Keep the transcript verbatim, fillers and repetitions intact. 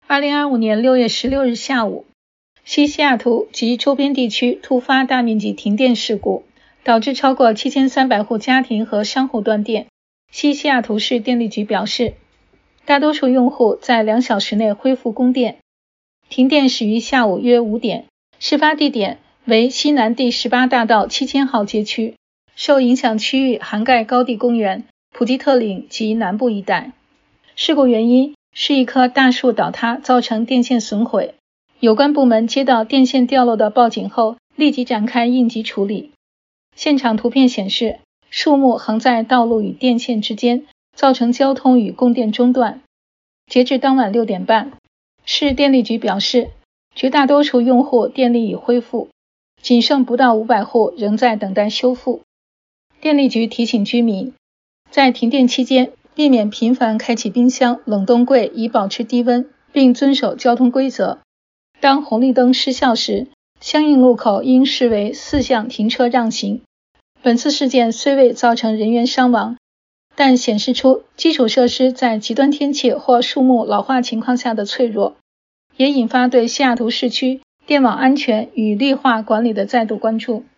二零二五年六月十六日下午，西西雅图及周边地区突发大面积停电事故，导致超过七千三百户家庭和商户断电。西西雅图市电力局表示，大多数用户在两小时内恢复供电。停电始于下午约五点，事发地点为西南第十八大道七千号街区，受影响区域涵盖高地公园、普吉特岭及南部一带。事故原因是一棵大树倒塌造成电线损毁，有关部门接到电线掉落的报警后，立即展开应急处理。现场图片显示，树木横在道路与电线之间，造成交通与供电中断。截至当晚六点半，市电力局表示，绝大多数用户电力已恢复，仅剩不到五百户仍在等待修复。电力局提醒居民，在停电期间避免频繁开启冰箱、冷冻柜以保持低温，并遵守交通规则。当红绿灯失效时，相应路口应视为四向停车让行。本次事件虽未造成人员伤亡，但显示出基础设施在极端天气或树木老化情况下的脆弱，也引发对西雅图市区电网安全与绿化管理的再度关注。